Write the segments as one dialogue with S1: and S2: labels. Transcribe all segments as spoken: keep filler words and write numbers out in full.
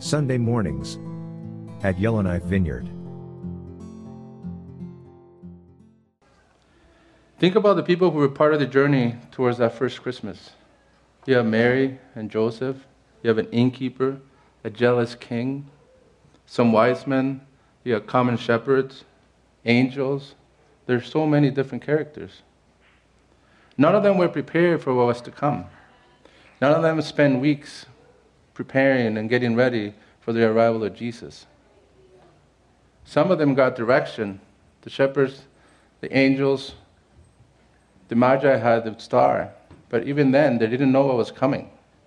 S1: Sunday mornings at Yellowknife Vineyard.
S2: Think about the people who were part of the journey towards that first Christmas. You have Mary and Joseph. You have an innkeeper, a jealous king, some wise men. You have common shepherds, angels. There's so many different characters. None of them were prepared for what was to come. None of them spent weeks preparing and getting ready for the arrival of Jesus. Some of them got direction. The shepherds, the angels, the Magi had the star, but even then, they didn't know what was coming.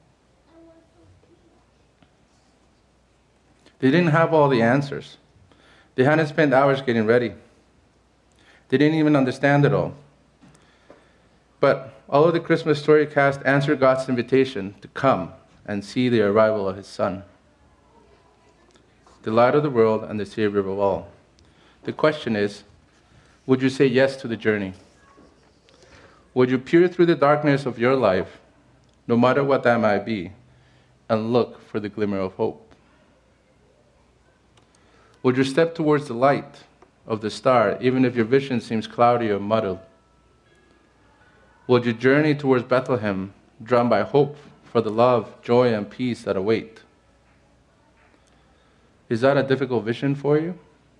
S2: They didn't have all the answers. They hadn't spent hours getting ready. They didn't even understand it all. But all of the Christmas story cast answered God's invitation to come and see the arrival of His Son, the light of the world and the Savior of all. The question is, would you say yes to the journey? Would you peer through the darkness of your life, no matter what that might be, and look for the glimmer of hope? Would you step towards the light of the star, even if your vision seems cloudy or muddled? Would you journey towards Bethlehem, drawn by hope for the love, joy, and peace that await? Is that a difficult vision for you?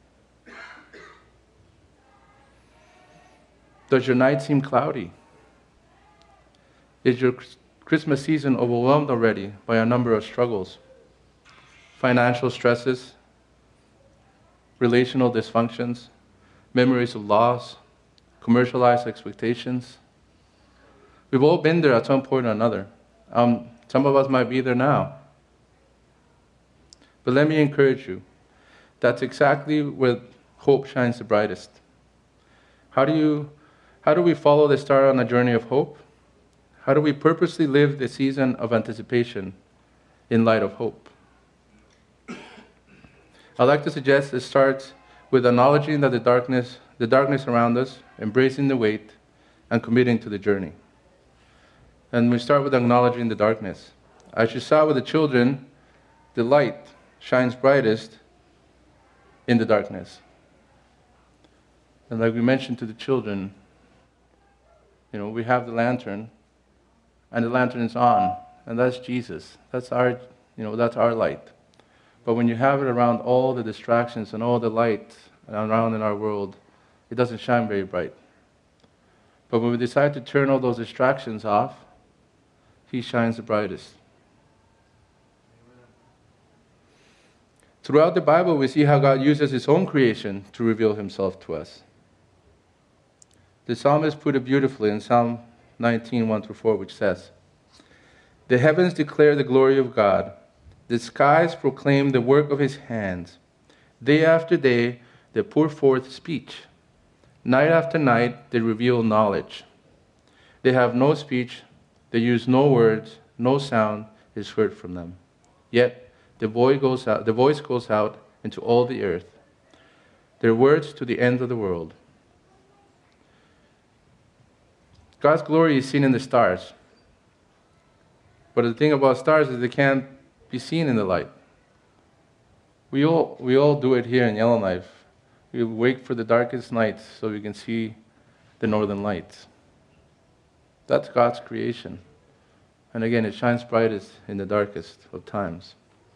S2: Does your night seem cloudy? Is your Christmas season overwhelmed already by a number of struggles? Financial stresses, relational dysfunctions, memories of loss, commercialized expectations. We've all been there at some point or another. Um, some of us might be there now. But let me encourage you. That's exactly where hope shines the brightest. How do you, how do we follow the star on a journey of hope? How do we purposely live the season of anticipation in light of hope? I'd like to suggest it starts with acknowledging that the darkness, the darkness around us, embracing the weight, and committing to the journey. And we start with acknowledging the darkness. As you saw with the children, the light shines brightest in the darkness. And like we mentioned to the children, you know, we have the lantern, and the lantern is on, and that's Jesus. That's our, you know, that's our light. But when you have it around all the distractions and all the light around in our world, it doesn't shine very bright. But when we decide to turn all those distractions off, He shines the brightest. Throughout the Bible, we see how God uses His own creation to reveal Himself to us. The psalmist put it beautifully in Psalm nineteen, one through four, which says, "The heavens declare the glory of God. The skies proclaim the work of His hands. Day after day, they pour forth speech. Night after night, they reveal knowledge. They have no speech. They use no words. No sound is heard from them. Yet the voice goes out, the voice goes out into all the earth. Their words to the end of the world." God's glory is seen in the stars. But the thing about stars is they can't be seen in the light. We all we all do it here in Yellowknife. We wait for the darkest nights so we can see the northern lights. That's God's creation. And again, it shines brightest in the darkest of times.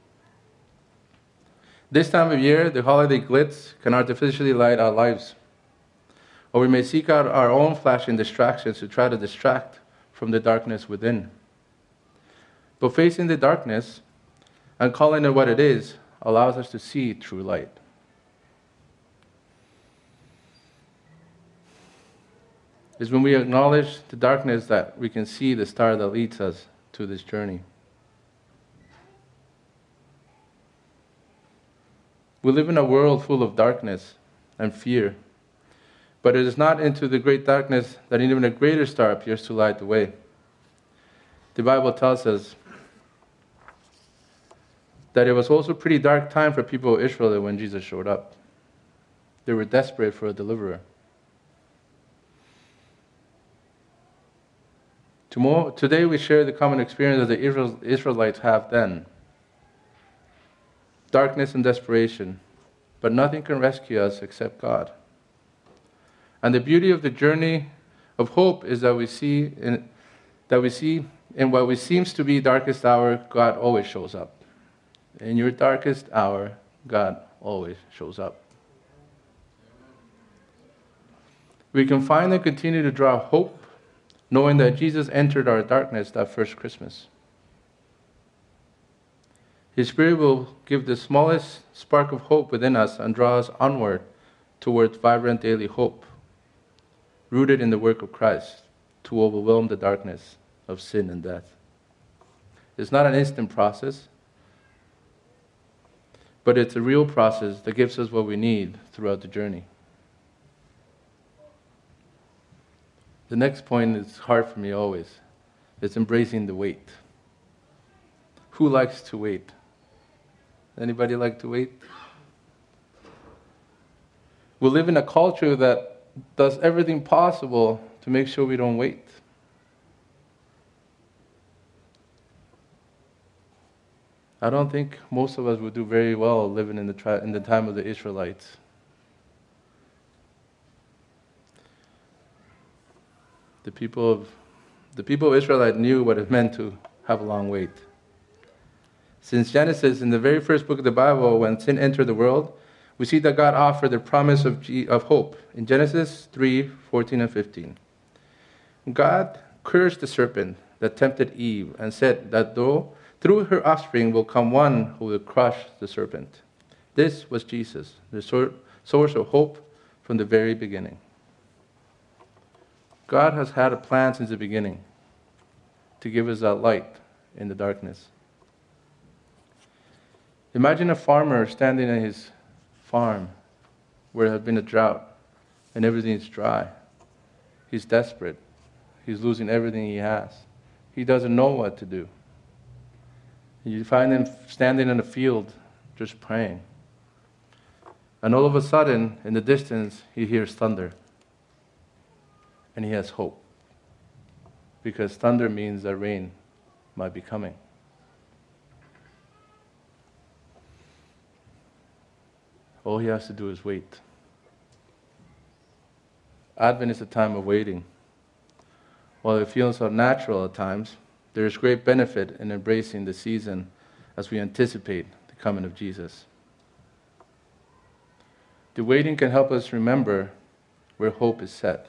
S2: This time of year, the holiday glitz can artificially light our lives. Or we may seek out our own flashing distractions to try to distract from the darkness within. But facing the darkness and calling it what it is allows us to see true light. It's when we acknowledge the darkness that we can see the star that leads us to this journey. We live in a world full of darkness and fear. But it is not into the great darkness that even a greater star appears to light the way. The Bible tells us that it was also a pretty dark time for people of Israel when Jesus showed up. They were desperate for a deliverer. Tomorrow, today we share the common experience that the Israel, Israelites have then. darkness and desperation, but nothing can rescue us except God. And the beauty of the journey of hope is that we see in, that we see in what we seems to be darkest hour, God always shows up. In your darkest hour, God always shows up. We can find and continue to draw hope, knowing that Jesus entered our darkness that first Christmas. His Spirit will give the smallest spark of hope within us and draw us onward towards vibrant daily hope, rooted in the work of Christ, to overwhelm the darkness of sin and death. It's not an instant process, but it's a real process that gives us what we need throughout the journey. The next point is hard for me always. It's embracing the wait. Who likes to wait? Anybody like to wait? We live in a culture that does everything possible to make sure we don't wait. I don't think most of us would do very well living in the tri- in the time of the Israelites. The people of the people of Israel knew what it meant to have a long wait. Since Genesis, in the very first book of the Bible, when sin entered the world, we see that God offered the promise of, G- of hope in Genesis three, fourteen and fifteen. God cursed the serpent that tempted Eve and said that though through her offspring will come one who will crush the serpent. This was Jesus, the source of hope from the very beginning. God has had a plan since the beginning to give us that light in the darkness. Imagine a farmer standing in his farm where there has been a drought and everything is dry. He's desperate. He's losing everything he has. He doesn't know what to do. You find him standing in the field just praying. And all of a sudden, in the distance, he hears thunder. And he has hope. Because thunder means that rain might be coming. All he has to do is wait. Advent is a time of waiting. While it feels unnatural at times, there is great benefit in embracing the season as we anticipate the coming of Jesus. The waiting can help us remember where hope is set.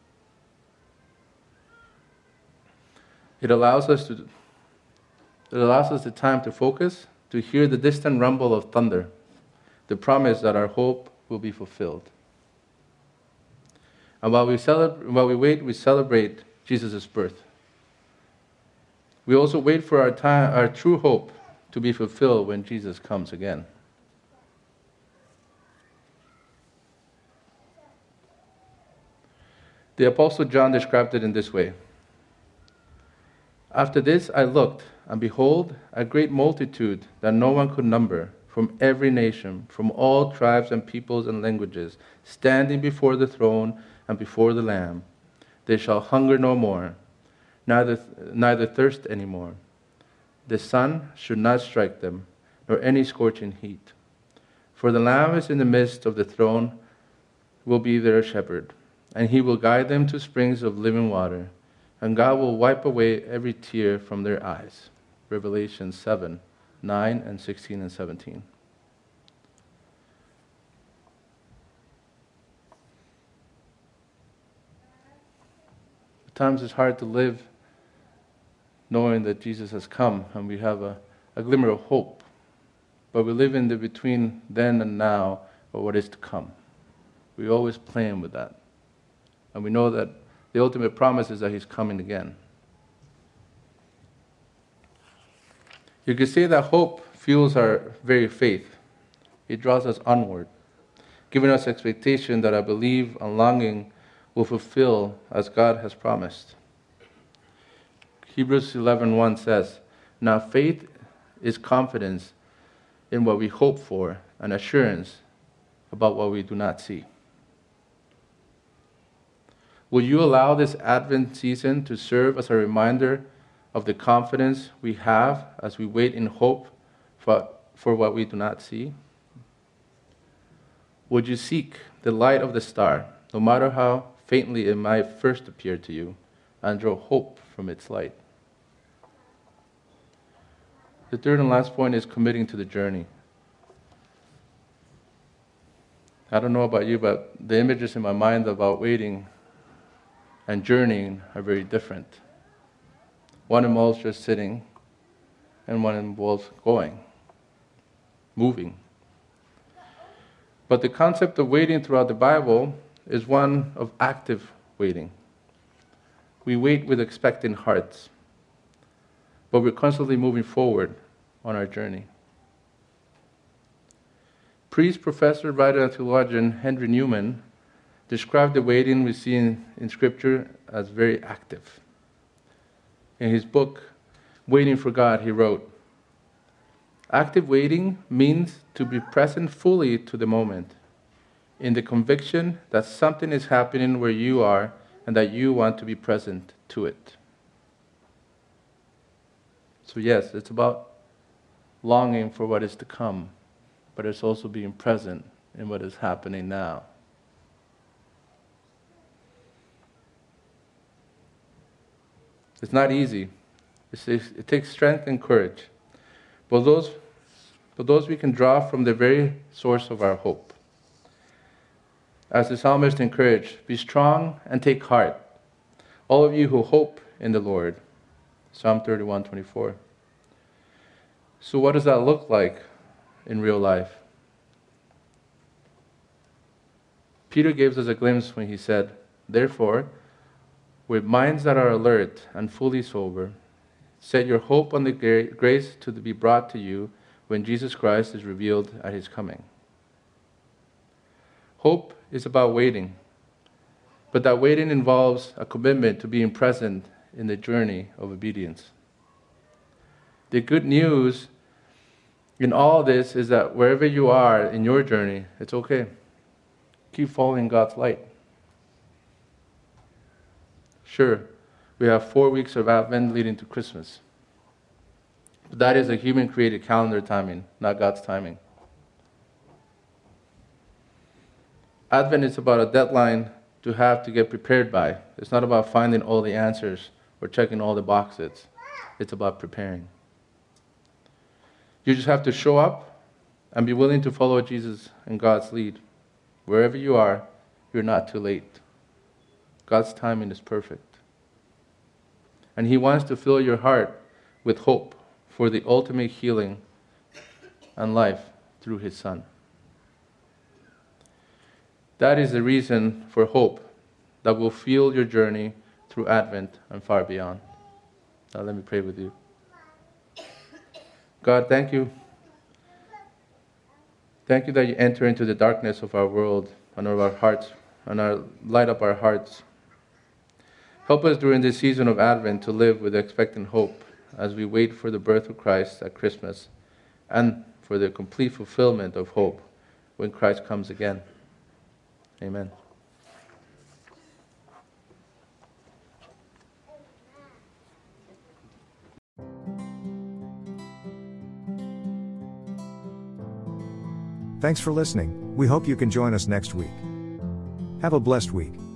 S2: It allows us to it allows us the time to focus, to hear the distant rumble of thunder, the promise that our hope will be fulfilled. And while we celebrate, while we wait, we celebrate Jesus' birth. We also wait for our time, our true hope to be fulfilled when Jesus comes again. The Apostle John described it in this way. After this I looked, and behold, a great multitude that no one could number, from every nation, from all tribes and peoples and languages, standing before the throne and before the Lamb. They shall hunger no more, neither, neither thirst any more. The sun should not strike them, nor any scorching heat. For the Lamb is in the midst of the throne, will be their shepherd, and he will guide them to springs of living water, and God will wipe away every tear from their eyes. Revelation seven, nine and sixteen and seventeen. At times it's hard to live knowing that Jesus has come and we have a, a glimmer of hope. But we live in the between then and now of what is to come. We always plan with that. And we know that the ultimate promise is that he's coming again. You could say that hope fuels our very faith. It draws us onward, giving us expectation that our belief and longing will fulfill as God has promised. Hebrews eleven one says, "Now faith is confidence in what we hope for and assurance about what we do not see." Will you allow this Advent season to serve as a reminder of the confidence we have as we wait in hope for, for what we do not see? Would you seek the light of the star, no matter how faintly it might first appear to you, and draw hope from its light? The third and last point is committing to the journey. I don't know about you, but the images in my mind about waiting and journeying are very different. One involves just sitting, and one involves going, moving. But the concept of waiting throughout the Bible is one of active waiting. We wait with expectant hearts, but we're constantly moving forward on our journey. Priest, professor, writer, and theologian Henry Newman described the waiting we see in, in Scripture as very active. In his book, Waiting for God, he wrote, "Active waiting means to be present fully to the moment, in the conviction that something is happening where you are and that you want to be present to it." So yes, it's about longing for what is to come, but it's also being present in what is happening now. It's not easy. It's, it takes strength and courage. But those, but those we can draw from the very source of our hope. As the psalmist encouraged, "Be strong and take heart, all of you who hope in the Lord." Psalm thirty-one twenty-four. So what does that look like in real life? Peter gives us a glimpse when he said, "Therefore, with minds that are alert and fully sober, set your hope on the gra- grace to be brought to you when Jesus Christ is revealed at his coming." Hope is about waiting, but that waiting involves a commitment to being present in the journey of obedience. The good news in all this is that wherever you are in your journey, it's okay. Keep following God's light. Sure, we have four weeks of Advent leading to Christmas. But that is a human-created calendar timing, not God's timing. Advent is about a deadline to have to get prepared by. It's not about finding all the answers or checking all the boxes. It's about preparing. You just have to show up and be willing to follow Jesus and God's lead. Wherever you are, you're not too late. God's timing is perfect. And He wants to fill your heart with hope for the ultimate healing and life through His Son. That is the reason for hope that will fuel your journey through Advent and far beyond. Now let me pray with you. God, thank you. Thank you that you enter into the darkness of our world and of our hearts and our, light up our hearts. Help us during this season of Advent to live with expectant hope as we wait for the birth of Christ at Christmas and for the complete fulfillment of hope when Christ comes again. Amen.
S1: Thanks for listening. We hope you can join us next week. Have a blessed week.